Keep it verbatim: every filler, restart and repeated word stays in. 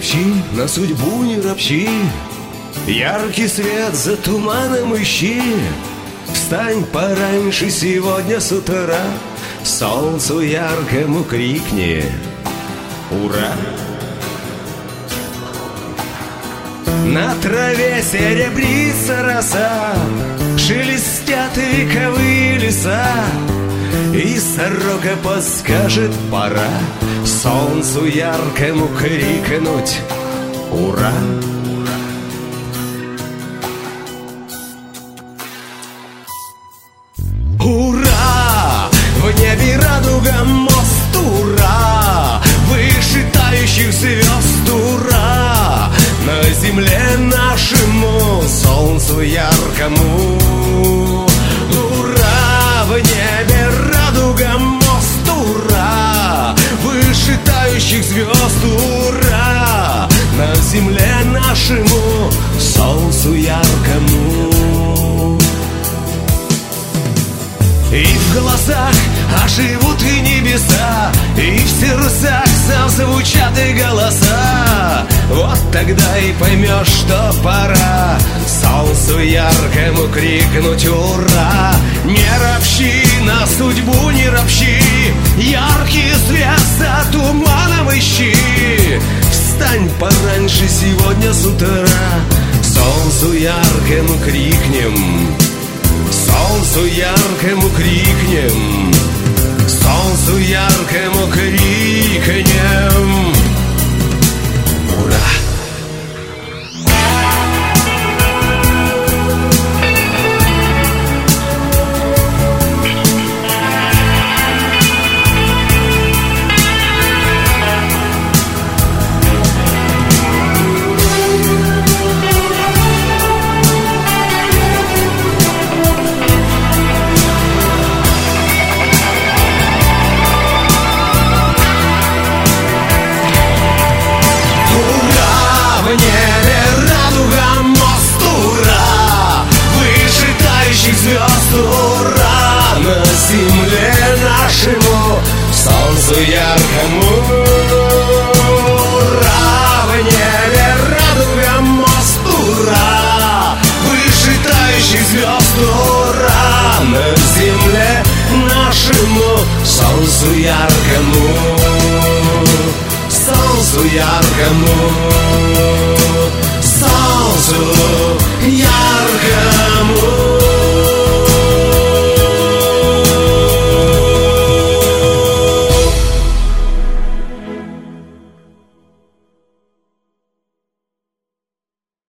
ропщи, на судьбу не ропщи. Яркий свет за туманом ищи. Встань пораньше сегодня с утра, солнцу яркому крикни ура! На траве серебрится роса, шелестят вековые леса, и сорока подскажет пора солнцу яркому крикнуть ура! Ура! В небе радуга, мост, ура! Выше тающих звезд, ура! На земле нашему солнцу яркому ура! В небе радуга, мост, ура! Выше тающих звезд, ура! На земле нашему солнцу яркому. И в глазах оживут и небеса, и в сердцах зазвучат и голоса. Вот тогда и поймешь, что пора солнцу яркому крикнуть ура! Не ропщи, на судьбу не ропщи, яркий свет за туманом ищи. Встань пораньше сегодня с утра, солнцу яркому крикнем, солнцу яркому крикнем, солнцу яркому крикнем ура! Звезд, ура! На земле нашему солнцу яркому ура! В небе радуга, мост, ура! Выше тающих звезд, ура! На земле нашему солнцу яркому, солнцу яркому.